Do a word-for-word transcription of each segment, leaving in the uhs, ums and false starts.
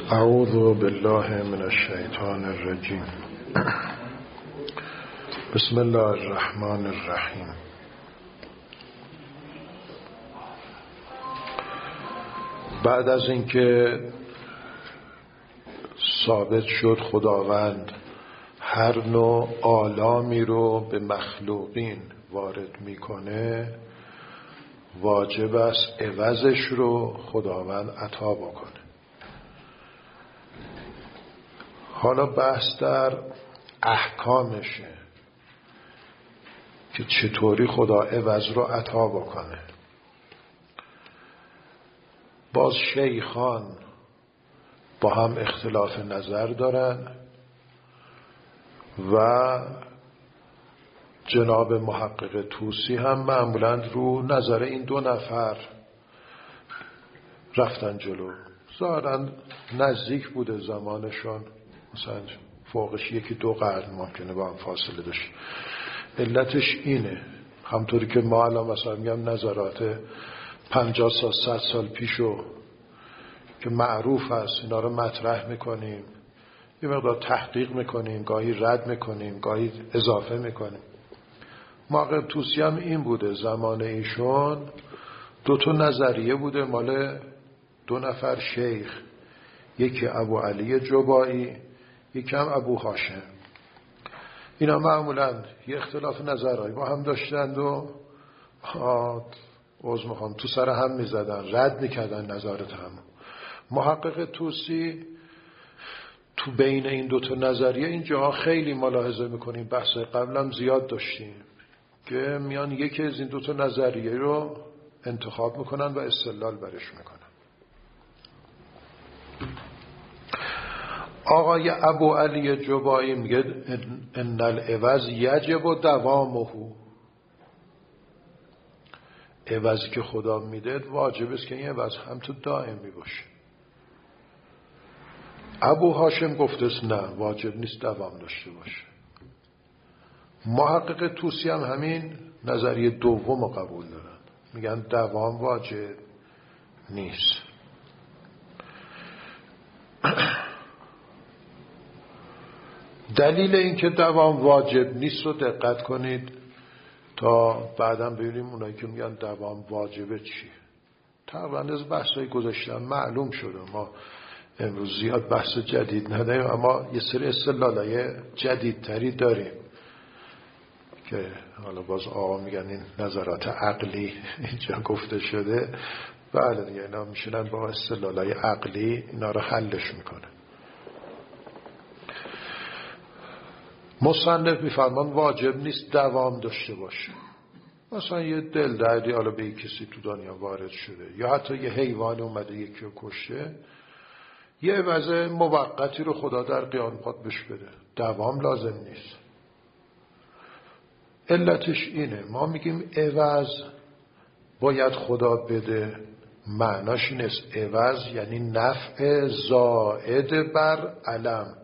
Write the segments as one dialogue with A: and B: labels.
A: اعوذ بالله من الشیطان الرجیم. بسم الله الرحمن الرحیم. بعد از اینکه ثابت شد خداوند هر نوع آلامی رو به مخلوقین وارد میکنه، واجب است عوضش رو خداوند عطا بکنه. حالا بحث در احکامشه که چطوری خدا عوض رو عطا بکنه. باز شیخان با هم اختلاف نظر دارن و جناب محقق طوسی هم معمولاً رو نظر این دو نفر رفتن جلو. ظاهراً نزدیک بوده زمانشون، مثلا فوقش یکی دو قرن ممکنه با هم فاصله داشت. علتش اینه، همطوری که ما الان مثلا میگم نظرات پنجاه سال صد سال پیشو که معروف است اینا رو مطرح میکنیم، یه مقدار تحقیق میکنیم، گاهی رد میکنیم، گاهی اضافه میکنیم. محقق طوسی هم این بوده، زمان ایشون دو تا نظریه بوده مال دو نفر شیخ، یکی ابو علی جبایی، یکی هم ابو هاشم. اینا معمولا یه اختلاف نظرهایی با هم داشتند و عذر میخوام تو سر هم میزدن، رد میکردن نظرت هم. محقق طوسی تو بین این دوتا نظریه اینجا خیلی ملاحظه میکنیم، بحث قبلم زیاد داشتیم که میان یکی از این دوتا نظریه رو انتخاب میکنن و استدلال برش میکنن. آقای ابو علی جبایی میگه ان العوض یجب دوامه، عوضی که خدا میده واجب است که این عوض هم تو دائمی باشه. ابو هاشم گفته نه، واجب نیست دوام داشته باشه. محقق طوسی هم همین نظریه دوم رو قبول دارن، میگن دوام واجب نیست. دلیل این که دوام واجب نیست رو دقت کنید تا بعداً ببینیم اونایی که میگن دوام واجبه چیه. تقریباً از بحثای گذاشتن معلوم شده، ما امروز زیاد بحث جدید نداریم، اما یه سری استدلالای جدیدتری داریم که حالا باز آقا میگن این نظرات عقلی اینجا گفته شده. بله دیگه، اینا میشنن با استدلالای عقلی اینا رو حلش میکنه. مصنف میفرمان واجب نیست دوام داشته باشه. مثلا یه دل دردی حالا به یک کسی تو دنیا وارد شده، یا حتی یه حیوان اومده یکی رو کشته، یه عوض موقتی رو خدا در قیامت بهش بده، دوام لازم نیست. علتش اینه، ما میگیم عوض باید خدا بده، معناش این است عوض یعنی نفع زائد بر علم.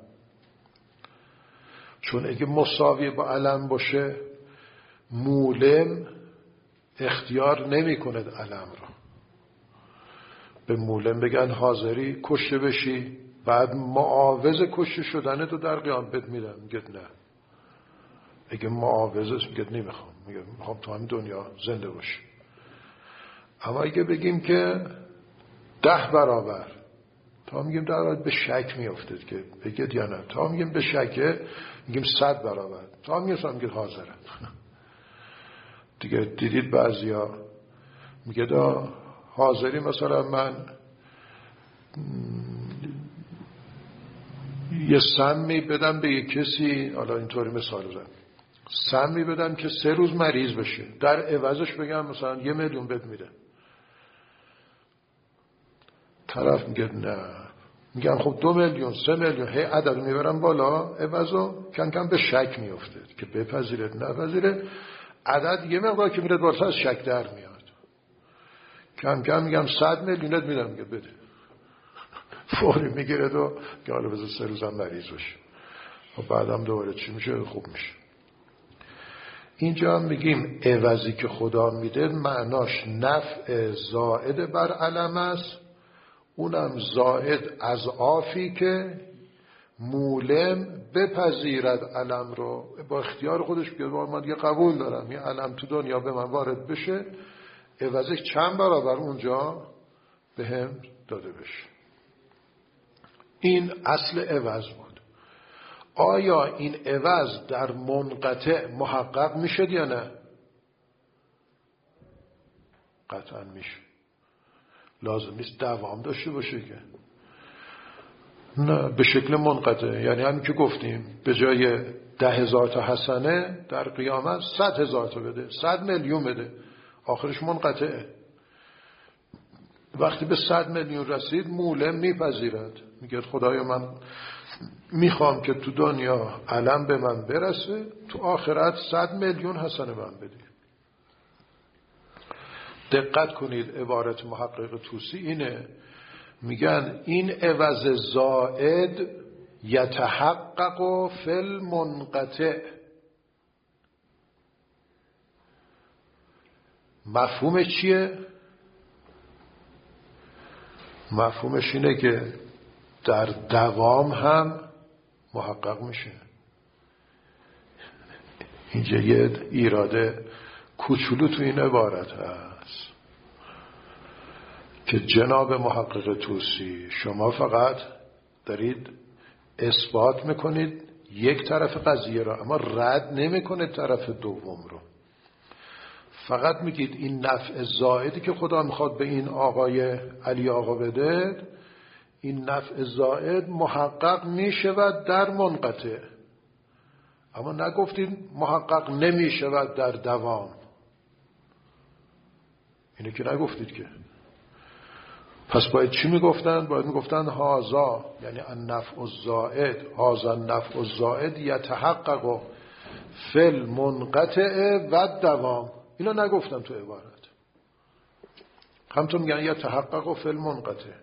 A: چون اگه مساوی با علم باشه، مولم اختیار نمی کند علم را. به مولم بگن حاضری کشته بشی، بعد معاوض کشته شدن تو در قیامت میدن، میگه نه. اگه معاوضش میگه نمیخوام، میگه میخوام تو همین دنیا زنده باشی. اما اگه بگیم که ده برابر، تا میگیم در حال به شک میافتید که بگید یا نه، تا میگیم به شکه میگیم صد برابر، تا میگیم میگید حاضرن. دیگه دیدید بعضیا میگه دا حاضری مثلا من یه سمی بدم به یک کسی، حالا اینطوری مثال بزنم، سمی بدم که سه روز مریض بشه، در عوضش بگم مثلا یه میلیون بد میده. طرف میگه نه، میگن خب دو میلیون سه میلیون، هی عدد میبرم بالا، عوضو کم کم به شک میفته که بپذیرد نپذیره، عدد یه مقدار که میره بالا از شک در میاد، کم کم میگم صد میلیونت میدم، میگه بده، فوری میگیره دو که حالا بذار سه روزم مریض باشه، و بعدم دوباره چی میشه؟ خوب میشه. اینجا هم میگیم عوضی که خدا میده معناش نفع زائد بر علم است، اونم زائد از آفی که مولم بپذیرد علم رو، با اختیار خودش بیاد من دیگه قبول دارم یه علم تو دنیا به من وارد بشه، عوضش چند برابر اونجا به هم داده بشه. این اصل عوض بود. آیا این عوض در منقطع محقق میشه یا نه؟ قطعا میشه. لازم نیست دوام داشته باشه که، نه، به شکل منقطع. یعنی همین که گفتیم به جای ده هزار تا حسنه در قیامت صد هزار تا بده، صد میلیون بده، آخرش منقطعه. وقتی به صد میلیون رسید مولم میپذیرد، میگه خدایا من میخوام که تو دنیا علم به من برسه، تو آخرت صد میلیون حسنه من بدی. دقت کنید عبارت محقق طوسی اینه، میگن این عوض زائد یتحقق فی المنقطع. مفهومش چیه؟ مفهومش اینه که در دوام هم محقق میشه. اینجا یه ایراده کوچولو تو این عبارت هست که جناب محقق طوسی شما فقط دارید اثبات میکنید یک طرف قضیه را، اما رد نمیکنید طرف دوم رو. فقط میگید این نفع زائدی که خدا میخواد به این آقای علی آقا بده، این نفع زائد محقق میشود در منقطع، اما نگفتید محقق نمیشود در دوام. اینه که نگفتید که. پس باید چی میگفتن؟ باید میگفتن هازا، یعنی النفع الزائد، هازا النفع الزائد یتحقق فی المنقطع و دوام. اینا نگفتم تو عبارت. همطور میگن یتحقق فی المنقطع.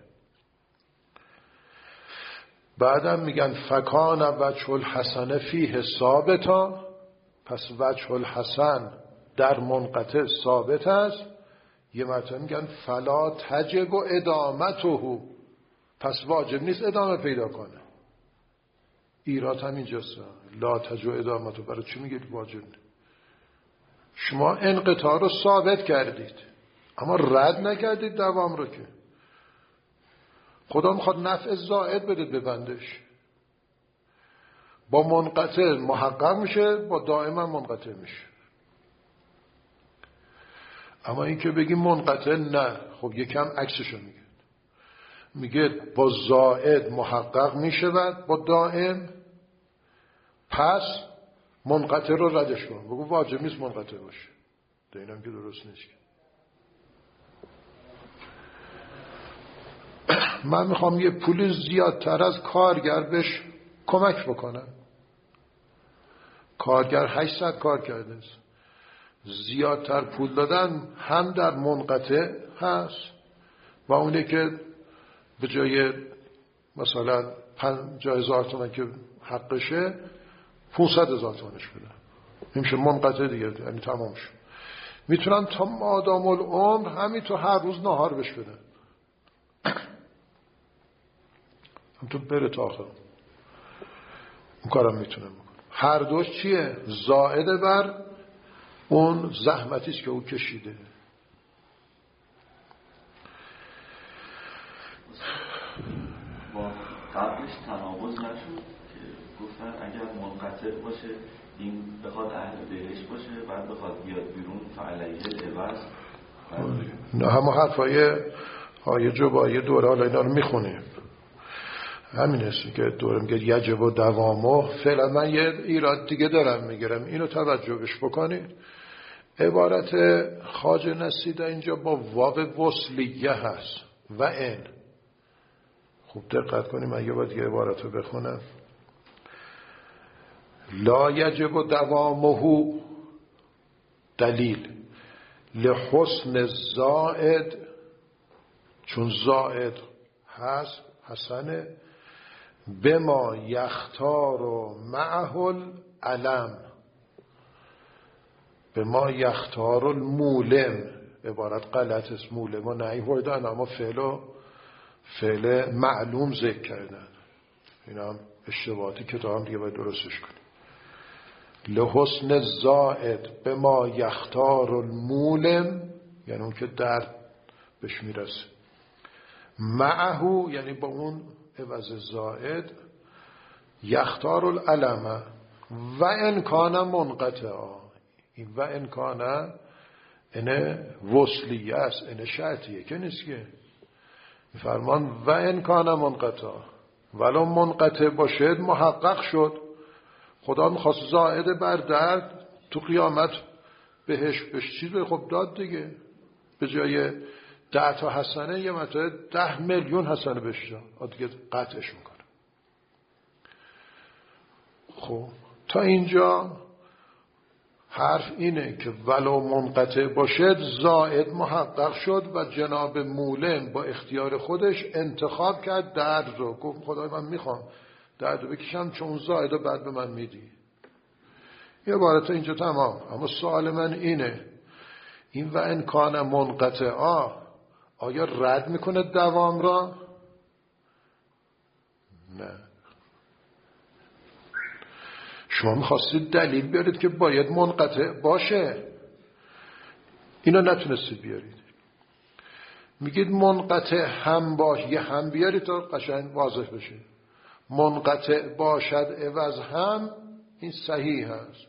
A: بعدم میگن فکان وجه الحسن فیه ثابتا، پس وجه الحسن در منقطع ثابت است. یه مرتبه میگن فلا تجب ادامته، پس واجب نیست ادامه پیدا کنه. ایراد هم اینجاست، لا تجب ادامته. برای چی میگید واجب نیست؟ شما انقطاع رو ثابت کردید اما رد نکردید دوام رو. که خدا میخواد نفع زائد بده به بندش، با منقطع محقق میشه، با دائما منقطع میشه. اما این که بگیم منقطع نه، خب یکم عکسشو میگه، میگه با زائد محقق میشود، با دائم، پس منقطع رو ردش کن، بگو واجب نیست منقطع باشه. ده اینم که درست نیست. من میخوام یه پول زیادتر از کارگر بهش کمک بکنم. کارگر هشتصد کار کرده است، زیادتر پول دادن هم در منقطع هست و اونه که به جای مثلا پنجاه هزار تومن که حقشه پونصد هزار تومنش بدن، میشه منقطع دیگه، یعنی تمام شد. میتونن تا مادام العمر همین تو هر روز نهار بش بدن، هم تو بره تا آخر. اون کارم میتونم بکنم. هر دوش چیه؟ زائده بر اون زحمتیست که او کشیده.
B: با قبلش تناقض نشد که گفتن اگر منقطع باشه این بخواد اهل بهش باشه، بعد بخواد بیاد بیرون فعلیه عوض.
A: نه همه حرفای های جبایی دوره حالا اینا رو میخونیم. همین هستی که دوره میگه یجب و دوامه. فعلا من یه ایراد دیگه دارم میگیرم، اینو توجه بش بکنید. عبارت خواجه نصیده اینجا با واو وصلیه هست و این. خوب دقت کنیم، من یه بار دیگه عبارت رو بخونم. لا یجب و دوامه دلیل لحسن زائد، چون زائد هست حسنه، بما یختار و معه العلم، بما یختار المولم. عبارت غلط است، مولم و نهی هردن، اما فعل و فعل معلوم ذکر کردن. این هم اشتباهاتی که تا هم دیگه باید درستش کنیم. لحسن زائد به ما یختار المولم، یعنی اون که درد بهش میرسه. معهو یعنی با اون عوض زائد یختار العلم و انکان منقطعا. این و انکان اینه وصلیه است، اینه شرطیه که نیست که فرمان و انکان منقطع ولو منقطع باشد محقق شد. خدا میخواست زائد بر درد تو قیامت بهش بهش چیز به خب داد دیگه. به جای ده تا حسنه یه مرتبه ده میلیون حسنه بهش داد دیگه، قطعش میکنه. خب تا اینجا حرف اینه که ولو منقطع باشد زائد محقق شد و جناب مولم با اختیار خودش انتخاب کرد درد رو. گفت خدای من میخوام درد رو بکشم چون زائد رو بعد به من میدی. یه عبارت اینجا تمام. اما سوال من اینه، این و انکان منقطعا آیا رد میکنه دوام را؟ نه. شما میخواستید دلیل بیارید که باید منقطع باشه، اینا نتونستید بیارید. میگید منقطع هم باش، یه هم بیارید تا قشنگ واضح بشه. منقطع باشد عوض هم، این صحیح هست.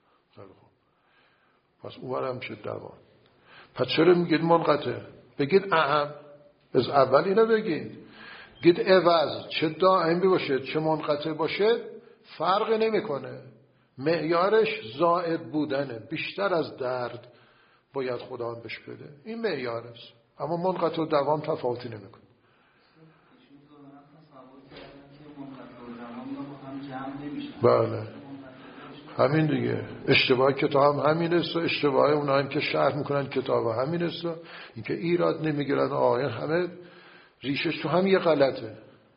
A: پس اون هم شد دوام. پس چرا میگید منقطع؟ بگید اهم، از اول اینو بگید. بگید عوض چه دائمی باشه چه منقطع باشه فرق نمیکنه، معیارش زائد بودنه، بیشتر از درد باید خدا بهش بده، این معیار است. اما منقطع و دوام تفاوتی نمیکنه. بله همین دیگه. اشتباه کتاب هم همین است و اشتباه اونها هم که شرح میکنن کتاب همین است. این که ایراد نمیگیرن آیه همه ریشش تو هم یه غلطه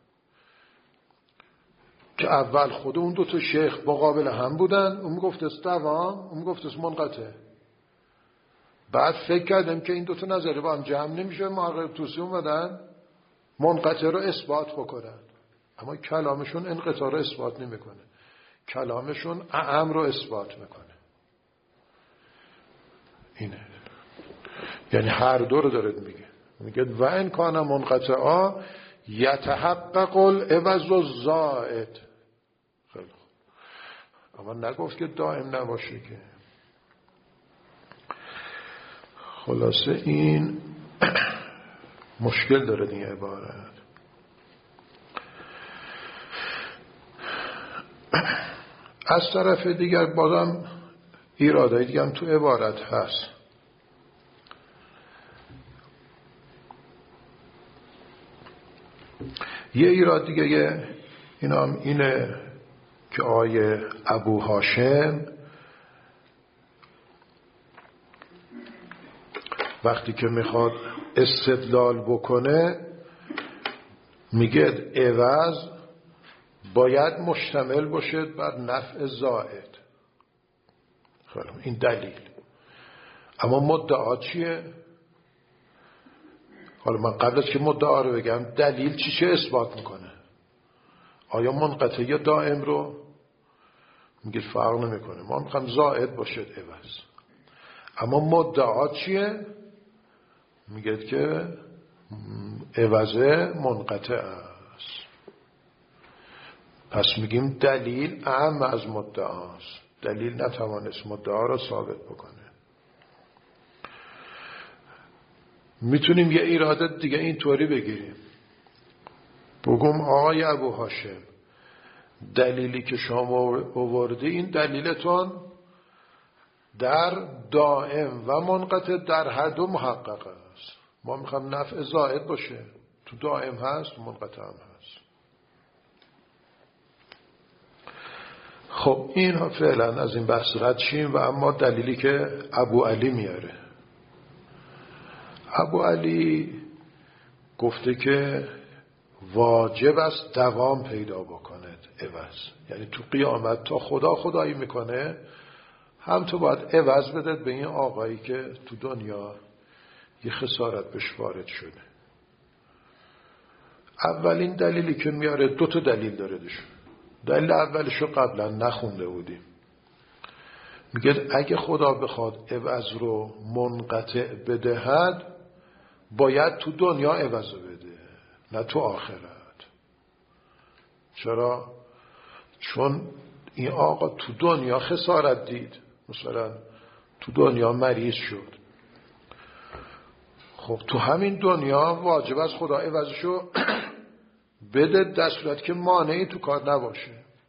A: که اول خود اون دو تا شیخ مقابل هم بودن، اون میگفت است دوام، اون میگفت است منقطع. بعد فکر کردم که این دو تا نظریه با هم جمع نمیشه، محقق توسی اومدن منقطع رو اثبات بکنن. اما کلامشون انقطاع رو اثبات نمیکنه، کلامشون اعم رو اثبات میکنه. اینه یعنی هر دو رو دارد میگه. میگه و ان کان منقطعا یتحقق العوض الزائد. خیلی خوب. اما نگفت که دائم نباشه که. خلاصه این مشکل داره این عبارت. از طرف دیگر بازم ایرادای دیگه هم تو عبارت هست. یه ایراد دیگه اینا هم اینه که آیه ابو هاشم وقتی که میخواد استدلال بکنه میگه عوض باید مشتمل باشد بر نفع زائد. خیلی این دلیل. اما مدعا چیه؟ حالا من قبل از که مدعا رو بگم دلیل چی چه اثبات میکنه؟ آیا منقطع یا دائم رو؟ میگه فرق نمیکنه، ما میخوام زائد باشد عوض. اما مدعا چیه؟ میگه که عوض منقطع است. پس میگیم دلیل اهم از مدعاست. دلیل نتوانست مدعا را ثابت بکنه. میتونیم یه ایراد دیگه اینطوری بگیریم، بگم آقای ابو هاشم دلیلی که شما آوردی این دلیلتون در دائم و منقطع در هر دو محقق است. ما میخوام نفع زائد باشه، تو دائم هست منقطع هم هست. خب این فعلا از این بحث رد شیم و اما دلیلی که ابو علی میاره. ابو علی گفته که واجب است دوام پیدا بکند عوض، یعنی تو قیامت تا خدا خدایی میکنه هم تو باید عوض بدد به این آقایی که تو دنیا یه خسارت بهش وارد شده. اولین دلیلی که میاره دو تا دلیل داره داشت. دلیل اولش رو قبلا نخونده بودیم. میگه اگه خدا بخواد عوض رو منقطع بدهد باید تو دنیا عوض رو بده، نه تو آخرت. چرا؟ چون این آقا تو دنیا خسارت دید، مثلا تو دنیا مریض شد، خب تو همین دنیا واجب از خدا عوضشو بده، در صورت که مانعی تو کار نباشه.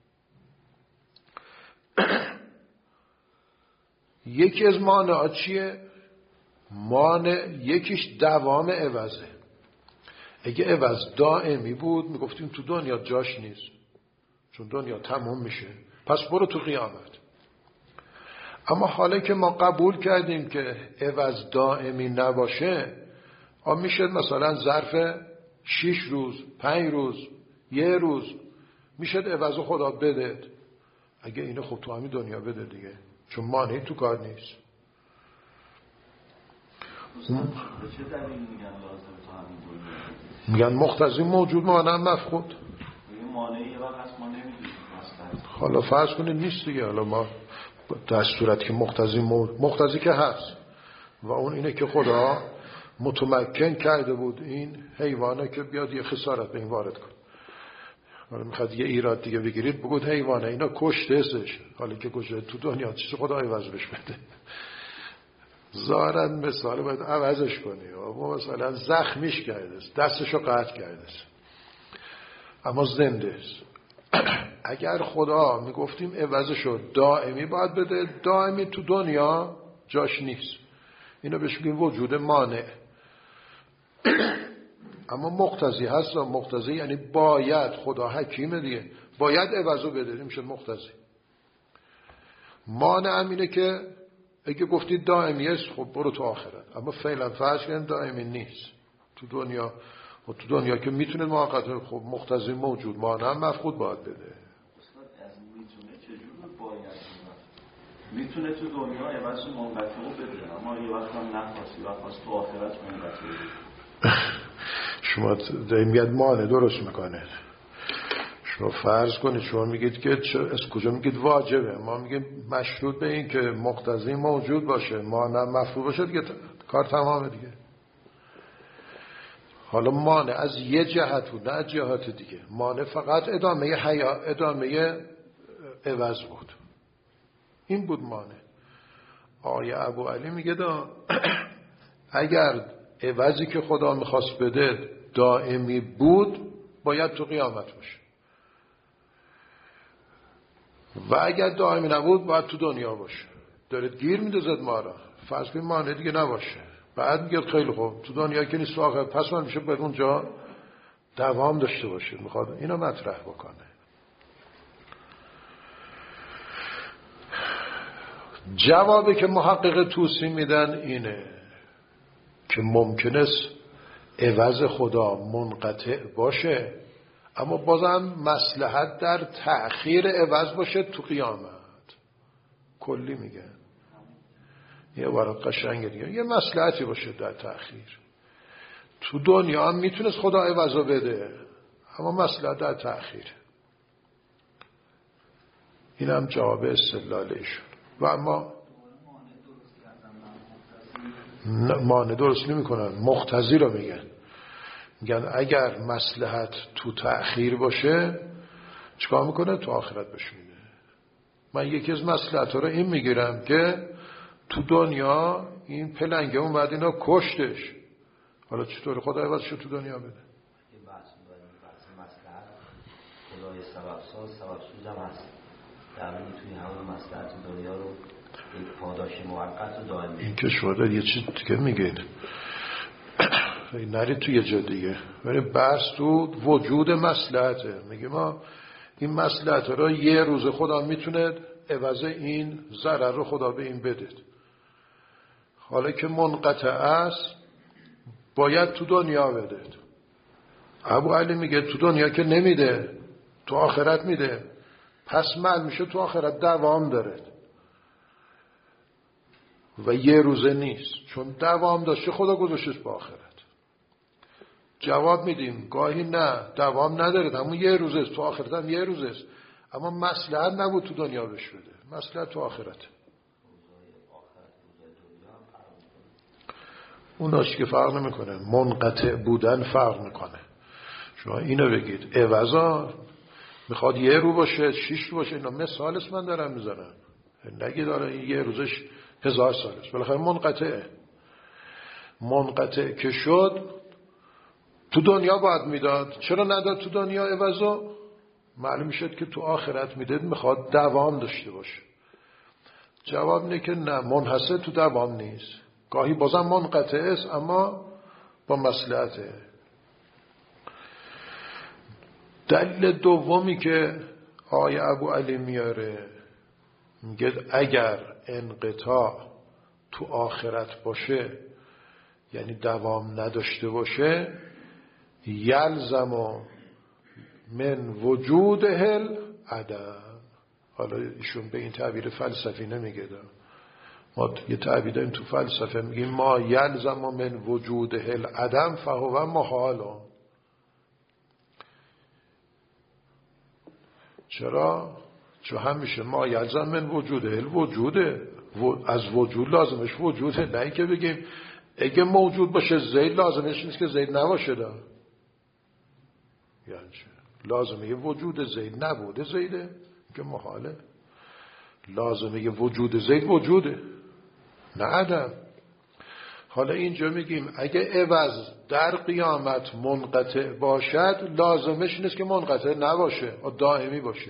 A: یکی از مانعات چیه؟ مانع یکیش دوام عوضه. اگه عوض دائمی بود میگفتیم تو دنیا جاش نیست، چون دنیا تموم میشه، پس برو تو قیامت. اما حالا که ما قبول کردیم که عوض دائمی نباشه، آن میشه مثلا ظرف شیش روز، پنج روز، یه روز میشه عوض خدا بده. اگه اینو خب تو همین دنیا بده دیگه، چون مانعی تو کار نیست.
B: چه دلیل میگن لازم تو همین دنیا؟
A: میگن مقتضی موجود مانع مفقود.
B: میگن مانعی وقت هست ما نمیدونیم.
A: حالا فرض کنید نیست دیگه. حالا ما در صورت که مقتضی موجود، مقتضی که هست و اون اینه که خدا متمکن کرده بود این حیوانه که بیاد یه خسارت به این وارد کن. حالا میخواد یه ایراد دیگه بگیرید بگید حیوانه اینا کشته استش، حالا که کشته تو دنیا چیزی خدا عوض بش بده. ظاهرا مثال باید عوضش کنی، و مثلا زخمیش کرده است، دستشو قطع کرده است اما زنده است. اگر خدا میگفتیم عوضشو دائمی باید بده، دائمی تو دنیا جاش نیست، اینو بهش میگیم وجود مانع. اما مقتضی هست. مقتضی یعنی باید، خدا حکیمه دیگه، باید عوضو بده، میشه مقتضی. مانع هم اینه که اگه گفتید دائمی است خب برو تو آخرت، اما فعلا فرض کنید دائمی نیست تو دنیا، و تو دنیا که میتونه موقته، خب مقتضی موجود، مانع هم مفقود باید بده.
B: استاد از میتونه چجور باید میتونه تو دنیا عوض منقطع رو بده، اما یه وقت هم نخواستی و خواست تو آخرت منقطع بده.
A: شما دارید میگید مانع درست میکنه. شما فرض کنید شما میگید که از کجا میگید واجبه، ما میگیم مشروط به این که مقتضی موجود باشه، مانع مفقود باشه دیگه، کار تمامه دیگه. حالا مانع از یه جهت بود، نه از جهات دیگه. مانع فقط ادامه حیا، ادامه عوض بود، این بود مانع. آقای ابو علی میگه دا اگر عوضی که خدا میخواست بده دائمی بود باید تو قیامت باشه، و اگر دائمی نبود باید تو دنیا باشه. دارید گیر میدازد ما را. فرض کنید مانع دیگه نباشه، بعد میگه خیلی خوب تو دنیا که نیست واقعا، پس من میشه باید اونجا دوام داشته باشه. میخواد اینو مطرح بکنه. جوابی که محقق توسی میدن اینه که ممکن است عوض خدا منقطع باشه، اما بازم مصلحت در تأخیر عوض باشه تو قیامت. کلی میگن یه عبارت قشنگه دیگه، یه مصلحتی باشه در تأخیر. تو دنیا هم میتونست خدا عوضو بده، اما مصلحت در تأخیر. این هم جواب استدلالشون. و اما مانع درست نمی کنن، مقتضی رو میگن. میگن اگر مصلحت تو تأخیر باشه چیکار میکنه؟ تو آخرت بهش میده. من یکی از مصلحت رو این میگیرم که تو دنیا این پلنگه اون بعد اینا کشتش، حالا چطور خدا عوضش تو دنیا بده؟
C: مصلحت خدای سبب ساز، سبب سوز هم هست، در میتونی همون مصلحت دنیا رو یک پاداش موقت و دائمی.
A: این که شده یه چیز دیگه میگید، نرید توی یه جا دیگه، ولی بحث تو وجود مصلحته. میگه ما این مصلحت رو یه روز خدا میتونه عوض این ضرر رو خدا به این بده، حالا که منقطع است باید تو دنیا بده. ابو علی میگه تو دنیا که نمیده، تو آخرت میده، پس معلوم میشه تو آخرت دوام داره و یه روزه نیست، چون دوام داشته خدا گذاشتش به آخرت. جواب میدیم گاهی نه، دوام نداره، همون یه روزه است، تو آخرت هم یه روزه است، اما مصلحت نبود تو دنیا بهش بده، مصلحت تو آخرت. اوناش که فرق نمیکنه، منقطع بودن فرق میکنه. شما اینو بگید عوضا میخواد یه رو باشه، شیش رو باشه، اینا مثال است من دارم میزنم، نگی داره یه روزش هزار سال است، بالاخره منقطعه. منقطع که شد تو دنیا باید میداد، چرا نداد تو دنیا عوضا؟ معلوم شد که تو آخرت میداد، میخواد دوام داشته باشه. جواب اینه که نه، منحصر تو دوام نیست، گاهی بازم منقطع است اما با مصلحته. دلیل دومی که آقای ابو علی میاره، میگه اگر انقطاع تو آخرت باشه، یعنی دوام نداشته باشه، یلزم من وجوده العدم. حالا ایشون به این تعبیر فلسفی نمیگه، ما یه تعبیر داریم تو فلسفه میگیم ما یلزم من وجوده العدم فهو محال. چرا؟ چون همیشه ما یلزم من وجوده الوجوده، از وجود لازمش وجوده، نه اینکه بگیم اگه موجود باشه زید لازمش نیست که زید نباشه. دا یعنی چه؟ لازمه یه وجود زید نبوده زیده که محاله. لازمه یه وجود زید وجوده، نه عدم. حالا اینجا میگیم اگه عوض در قیامت منقطع باشد، لازمش نیست که منقطع نباشه، دائمی باشه.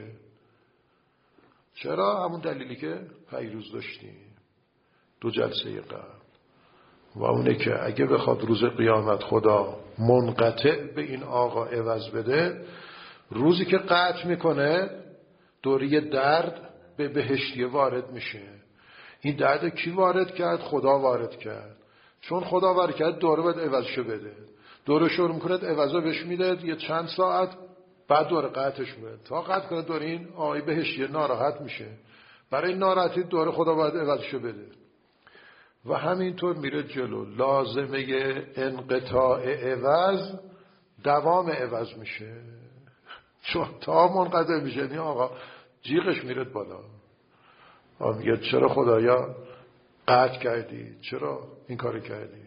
A: چرا؟ همون دلیلی که پیروز داشتیم دو جلسه قبل، و اونه که اگه بخواد روز قیامت خدا منقطع به این آقا عوض بده، روزی که قطع میکنه دوری درد به بهشتی وارد میشه. این درد کی وارد کرد؟ خدا وارد کرد. چون خدا وارد کرد دوره باید عوضشو بده، دوره شروع میکنه عوضا بهش میده یه چند ساعت، بعد دوره قطعش میده. تا قطع کنه دوره این آقای بهشتی ناراحت میشه، برای ناراحتی دوره خدا باید عوضشو بده. و همینطور میره جلو. لازمه انقطاع عوض دوام عوض میشه، چون تا منقطع میشه این آقا جیغش میره بالا. میگه چرا خدایا قطع کردی؟ چرا این کاری کردی؟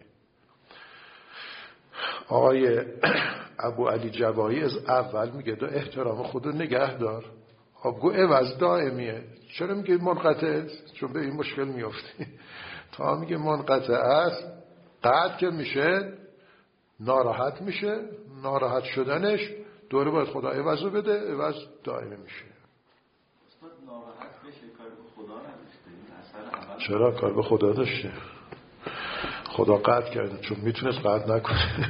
A: آقای ابو علی جبایی از اول میگه دو احترام خودو نگه دار. خب گو عوض دائمیه، چرا میگه منقطع است؟ چون به این مشکل میافتی. تا میگه منقطع است، قطع که میشه ناراحت میشه، ناراحت شدنش دوره باید خدا عوضو بده، عوض دائمی میشه.
B: ناراحت بشه کار به خدا نداشته.
A: چرا کار به خدا داشته؟ خدا قطع کرده چون میتونست قطع نکنه.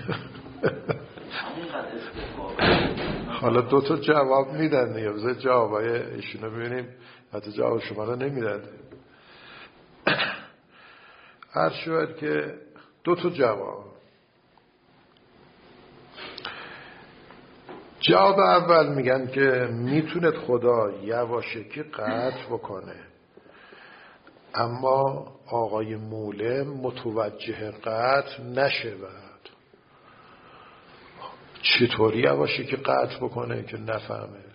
A: حالا دو تا جواب میدن دیگه، بذار جوابای ایشونو ببینیم، حتی جواب شما رو نمیدن. هر شاید که دو تا جواب. جواب اول میگن که میتونه خدا یواشکی قطع بکنه، اما آقای مولم متوجه قطع نشود. چطوری یواشکی قطع بکنه که نفهمد؟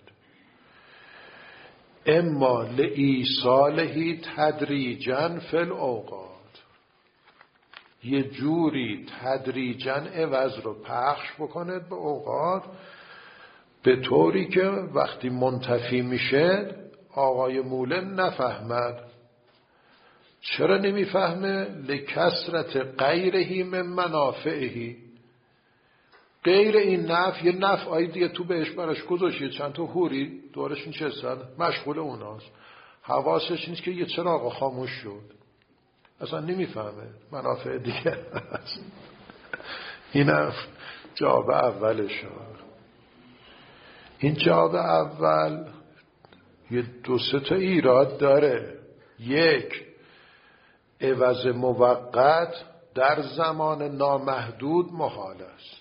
A: اما لایصالهی تدریجا فی الاوقات، یه جوری تدریجا عوض رو پخش بکنه به اوقات، به طوری که وقتی منتفی میشه آقای مولم نفهمد. چرا نمیفهمه؟ لکثرت غیرهی من منافعهی، غیر این نفع یه نفعی دیگه تو بهش براش گذاشته، چند تا حوری دورش نشستن مشغول اوناست، حواسش نیست که یه چراغ خاموش شد، اصلا نمیفهمه منافع دیگه هست. اینم جواب اولش. این جواب اول یه دو سه تا ایراد داره. یک، عوض موقت در زمان نامحدود محال است.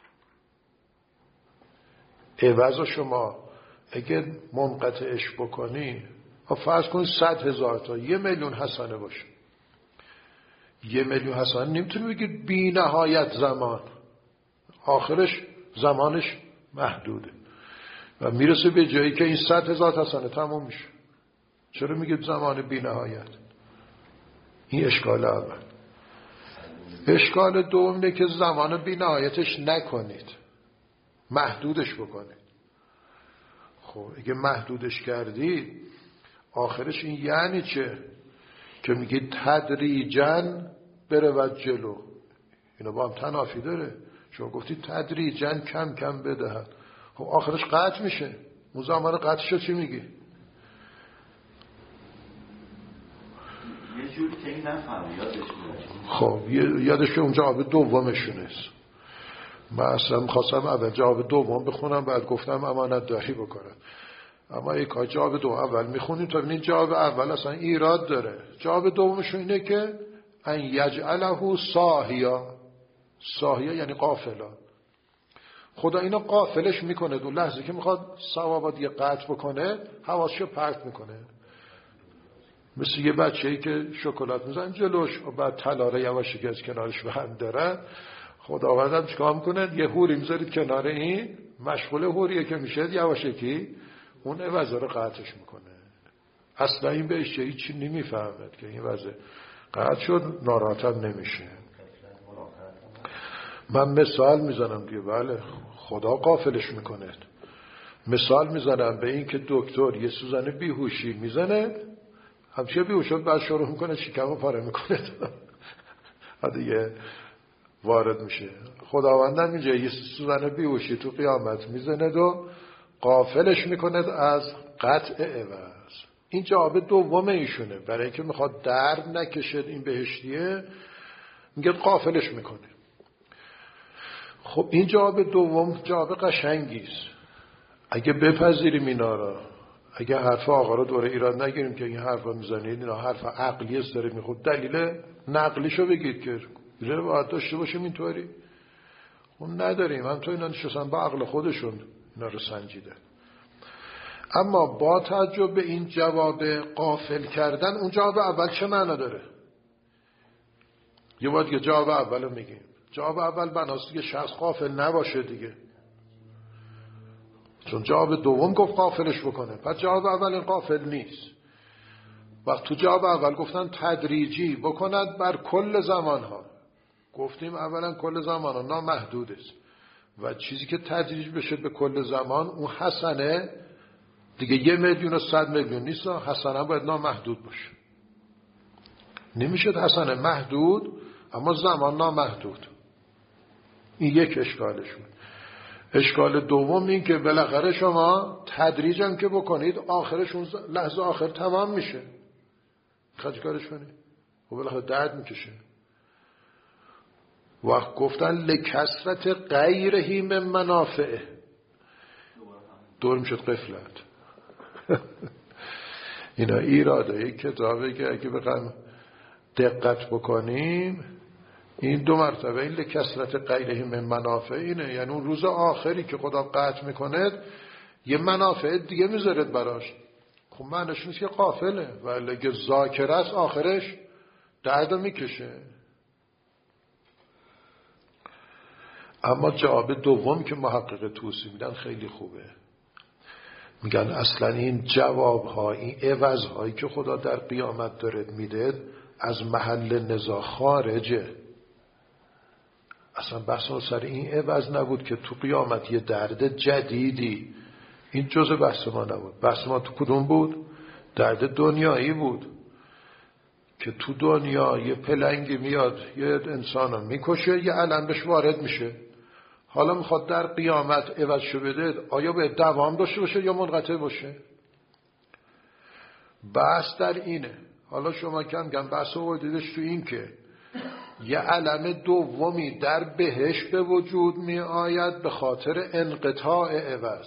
A: عوض شما اگه منقطعش بکنی، فرض کن صد هزار تا یه میلیون حسنه باشه، یه میلیون حسنه نمیتونی بگی بی نهایت زمان. آخرش زمانش محدوده و میرسه به جایی که این صد هزار حسنه تموم میشه. چرا میگید زمان بی نهایت؟ این اشکال اول. اشکال دوم اینه که زمان بی نهایتش نکنید، محدودش بکنید. خب اگه محدودش کردی آخرش این یعنی چه؟ که میگید تدریجاً برود جلو. اینا با هم تنافی داره. شما گفتید تدریجاً کم کم بدهد، خب آخرش قطع میشه. اون زمان قطعشو چی میگی؟
B: یه جوری که این نفهم یادش میاد.
A: خب یادش که اون جواب دومشونه. من اصلا خواستم اول جواب دوم بخونم بعد گفتم امانت داری بکنم. اما یک جواب دو اول میخونیم تا ببینید جواب اول اصلا ایراد داره. جواب دومش اینه که ان یجعله ساهیا. ساهیا یعنی غافلا. خدا اینو غافلش میکنه. دو لحظه که میخواد ثوابات یه قطع بکنه حواسشو پرت میکنه. مثل یه بچه‌ای که شکلات میزنن جلوش و بعد تلاره یواشکی از کنارش به هم داره. خداوندم چیکار میکنه؟ یه حوری میذارید کنار این، مشغول حوریه که میشه یواشکی اون عوض رو قطعش میکنه. اصلا این بهش هیچی نمیفهمد که این وضع قطع شد، ناراحتم نمیشه. من مثال میزنم دیگه. بله خدا غافلش میکنه. مثال میزنم به این که دکتر یه سوزن بیهوشی میزنه، همچه بیهوش شد بعد شروع میکنه شکمو پاره میکنه دیگه وارد میشه. خداوندم اینجا یه سوزن بیهوشی تو قیامت میزنه و غافلش میکنه از قطع عوض. این جواب دوم ایشونه. برای اینکه میخواد درد نکشد این بهشتیه میگه غافلش میکنه. خب این جواب دوم جواب قشنگیست اگه بپذیریم اینا را. اگه حرف آقا رو دوره ایران نگیریم که این حرف رو میزنید، اینا حرف عقلی است داره میخود، دلیل نقلیشو بگید که اینا باید داشته باشیم اینطوری. اون نداریم. هم تو اینا نشستن با عقل خودشون اینا رو سنجیده. اما با توجه به این جواب غافل کردن، اون جواب اول چه معنا داره؟ یه باید که جواب اول رو میگیم. جواب اول بناست که شخص غافل نباشه دیگه، چون جواب دوم گفت غافلش بکنه. پس جواب اول این غافل نیست. وقت تو جواب اول گفتن تدریجی بکند بر کل زمانها. گفتیم اولا کل زمانها نامحدود است و چیزی که تدریج بشه به کل زمان اون حسنه دیگه یه میلیون و صد میلیون نیست. حسنه باید نامحدود باشه. نمیشه حسنه محدود اما زمان نامحدود. این یک اشکالشون. اشکال دوم این که بالاخره شما تدریجم که بکنید آخرش اون لحظه آخر تمام میشه. خواهد کارش کنید و بالاخره درد میکشه. وقت گفتن لکثرت غیرهی من منافعه. دور میشد قفلت. اینا ایراده این کتابه که اگه بخوایم دقت بکنیم این دو مرتبه این لکثرت غیرهی من منافع اینه، یعنی اون روز آخری که خدا قطع میکنه یه منافع دیگه میذارد براش. خب معنیش نیست که غافله، ولی اگه ذاکر است آخرش درد میکشه. اما جواب دوم که محقق توسی میدن خیلی خوبه. میگن اصلا این جوابها، این عوضهایی که خدا در قیامت داره میده از محل نزاع خارجه. اصلا بحث سر این عوض نبود که تو قیامت یه درد جدیدی، این جزء بحث ما نبود. بحث ما تو کدوم بود؟ درد دنیایی بود که تو دنیا یه پلنگی میاد یه انسان رو میکشه، یه علم بهش وارد میشه. حالا میخواد در قیامت عوض شو بده، آیا به دوام داشته باشه یا منقطع باشه؟ بحث در اینه. حالا شما کم کم بحث رو دیدش تو این که یه علم دومی در بهشت به وجود می آید به خاطر انقطاع عوض.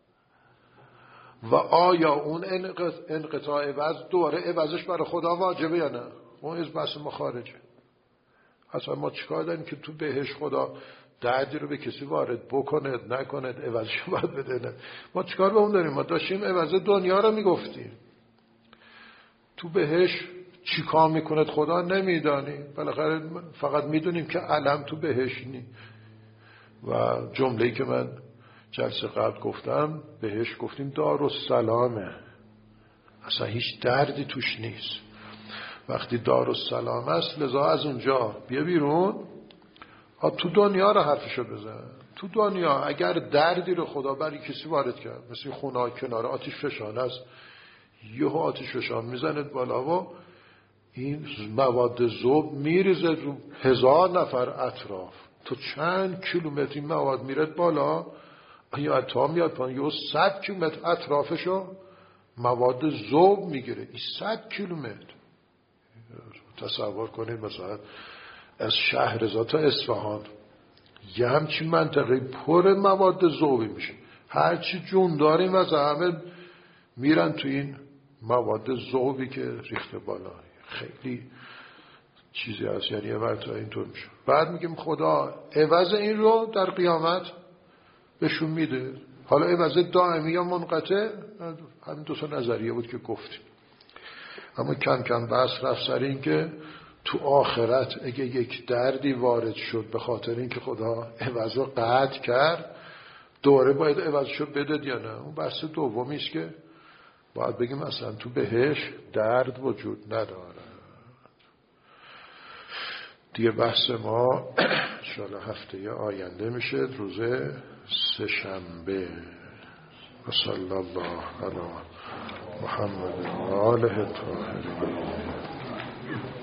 A: و آیا اون انقطاع عوض دوره عوضش برای خدا واجبه یا نه؟ اون از بحث ما خارجه. اصلا ما چیکار داریم که تو بهشت خدا دردی رو به کسی وارد بکند نکند عوضش باید بده؟ ما چیکار به اون داریم؟ ما داشتیم عوض دنیا رو میگفتیم. تو بهشت چی کار میکند خدا نمیدانیم. بالاخره فقط میدونیم که علم تو بهشت نی و جمله‌ای که من جلسه قبل گفتم بهش گفتیم دارالسلامه، اصلا هیچ دردی توش نیست. وقتی دارالسلام است لذا از اونجا بیا بیرون، ها تو دنیا رو حرفشو بزن. تو دنیا اگر دردی رو خدا برای کسی وارد کرد، مثل خونه کنار آتش فشان است، یهو آتش فشان میزند بالا و این مواد ذوب میریزه رو هزار نفر اطراف، تو چند کیلومتری مواد میرد بالا، یا تا میاد پایین، یه صد کیلومتر اطرافشو مواد ذوب میگیره. این صد کیلومتر تصور کنید مثلا از شهرزاد تا اصفهان یه همچین منطقه پر مواد ذوبی میشه، هرچی جون داریم از همه میرن تو این مواد ذوبی که ریخته بالا. خیلی چیزی هست، یعنی یه مرتبه اینطور میشه. بعد میگیم خدا عوض این رو در قیامت بهشون میده. حالا عوض دائمی یا منقطع، همین دو تا نظریه بود که گفتیم. اما کم کم بحث رفت سر این که تو آخرت اگه یک دردی وارد شد به خاطر این که خدا عوض رو قطع کرد، دوره باید عوضشو بده یا نه. اون بحث دومی است که باید بگیم اصلا تو بهش درد وجود نداره. دیگه بحث ما انشاءالله هفته آینده میشه، روز سه شنبه. و صلی الله علی محمد و آله الطاهرین.